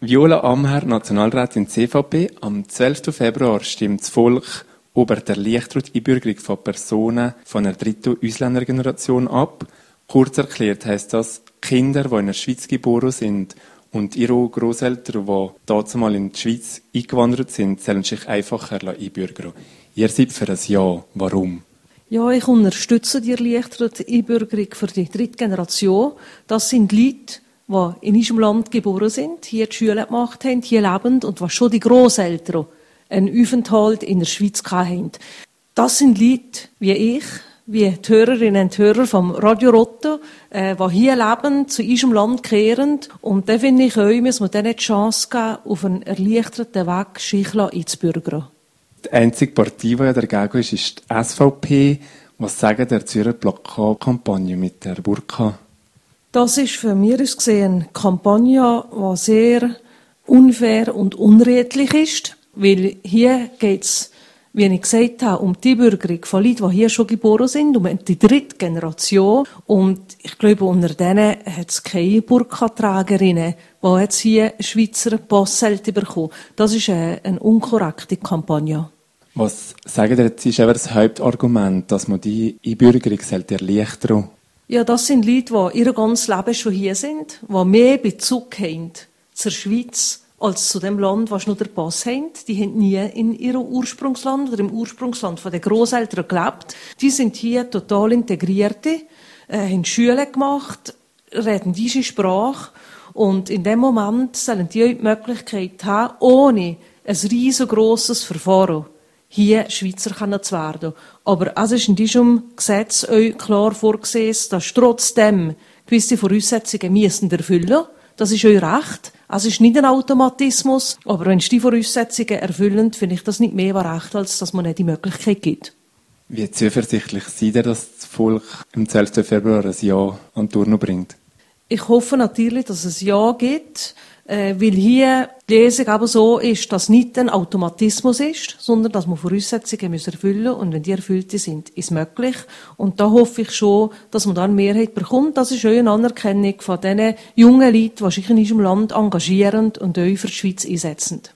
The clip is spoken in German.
Viola Amher, Nationalrätin CVP. Am 12. Februar stimmt das Volk über die Erleichterung der Einbürgerung von Personen von einer dritten Ausländergeneration ab. Kurz erklärt heisst das, Kinder, die in der Schweiz geboren sind und ihre Grosseltern, die dazumal in die Schweiz eingewandert sind, sollen sich einfacher einbürgern. Ihr seid für ein Ja. Warum? Ja, ich unterstütze die erleichterte Einbürgerung für die dritte Generation. Das sind Leute, die in unserem Land geboren sind, hier die Schule gemacht haben, hier leben und was schon die Grosseltern einen Aufenthalt in der Schweiz hatten. Das sind Leute wie ich, wie die Hörerinnen und Hörer vom Radio Rotte, die hier leben, zu unserem Land kehren. Und da finde ich auch, müssen wir denen die Chance geben, auf einen erleichterten Weg sich einzubürgern. Die einzige Partei, die dagegen ist die SVP. Was sagen der Zürcher Plakatkampagne mit der Burka? Das ist für mich aus gesehen eine Kampagne, die sehr unfair und unredlich ist, weil hier geht es, wie ich gesagt habe, um die Einbürgerung von Leuten, die hier schon geboren sind, um die dritte Generation. Und ich glaube, unter denen hat es keine Burka-Trägerinnen, die jetzt hier Schweizer Passhälte bekommen. Das ist eine unkorrekte Kampagne. Was sagen Sie jetzt, ist aber das Hauptargument, dass man die Einbürgerung erleichtern sollte? Ja, das sind Leute, die ihr ganzes Leben schon hier sind, die mehr Bezug haben zur Schweiz als zu dem Land, was nur der Pass haben. Die haben nie in ihrem Ursprungsland oder im Ursprungsland von den Grosseltern gelebt. Die sind hier total integrierte, haben Schule gemacht, reden diese Sprache und in dem Moment sollen die auch die Möglichkeit haben, ohne ein riesengroßes Verfahren hier Schweizer zu werden. Aber es ist in diesem Gesetz auch klar vorgesehen, dass trotzdem gewisse Voraussetzungen müssen erfüllen. Das ist euer Recht. Es ist nicht ein Automatismus. Aber wenn die Voraussetzungen erfüllen, finde ich das nicht mehr Recht, als dass man nicht die Möglichkeit gibt. Wie zuversichtlich seid ihr, dass das Volk am 12. Februar ein Ja an die Turno bringt? Ich hoffe natürlich, dass es Ja gibt, weil hier die Lesung aber so ist, dass nicht ein Automatismus ist, sondern dass man Voraussetzungen erfüllen müssen. Und wenn die erfüllt sind, ist es möglich. Und da hoffe ich schon, dass man da eine Mehrheit bekommt. Das ist auch eine Anerkennung von diesen jungen Leuten, die sich in unserem Land engagieren und auch für die Schweiz einsetzen.